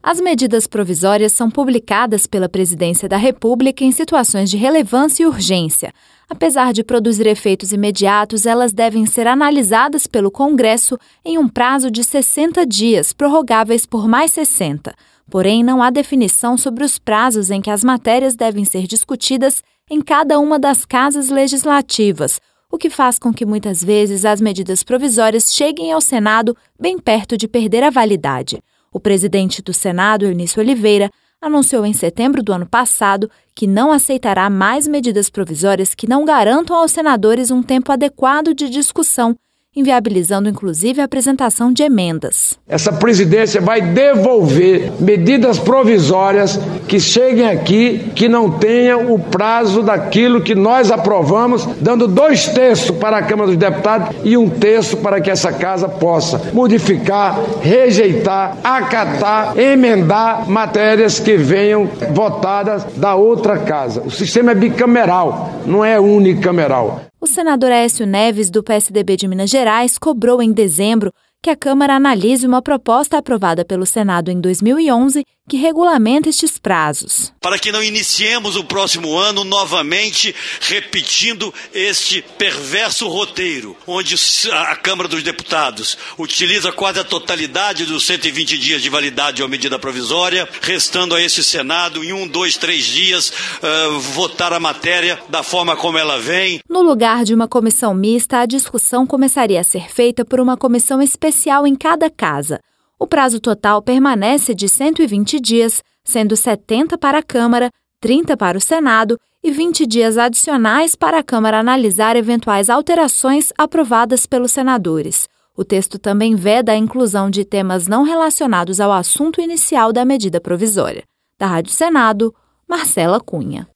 As medidas provisórias são publicadas pela Presidência da República em situações de relevância e urgência. Apesar de produzir efeitos imediatos, elas devem ser analisadas pelo Congresso em um prazo de 60 dias, prorrogáveis por mais 60. Porém, não há definição sobre os prazos em que as matérias devem ser discutidas em cada uma das casas legislativas, o que faz com que muitas vezes as medidas provisórias cheguem ao Senado bem perto de perder a validade. O presidente do Senado, Eunício Oliveira, anunciou em setembro do ano passado que não aceitará mais medidas provisórias que não garantam aos senadores um tempo adequado de discussão, inviabilizando inclusive a apresentação de emendas. Essa presidência vai devolver medidas provisórias que cheguem aqui, que não tenham o prazo daquilo que nós aprovamos, dando 2 terços para a Câmara dos Deputados e 1 terço para que essa casa possa modificar, rejeitar, acatar, emendar matérias que venham votadas da outra casa. O sistema é bicameral, não é unicameral. O senador Aécio Neves, do PSDB de Minas Gerais, cobrou em dezembro que a Câmara analise uma proposta aprovada pelo Senado em 2011 que regulamenta estes prazos. Para que não iniciemos o próximo ano novamente repetindo este perverso roteiro, onde a Câmara dos Deputados utiliza quase a totalidade dos 120 dias de validade à medida provisória, restando a esse Senado em 1, 2, 3 dias votar a matéria da forma como ela vem. No lugar de uma comissão mista, a discussão começaria a ser feita por uma comissão especial em cada casa. O prazo total permanece de 120 dias, sendo 70 para a Câmara, 30 para o Senado e 20 dias adicionais para a Câmara analisar eventuais alterações aprovadas pelos senadores. O texto também veda a inclusão de temas não relacionados ao assunto inicial da medida provisória. Da Rádio Senado, Marcela Cunha.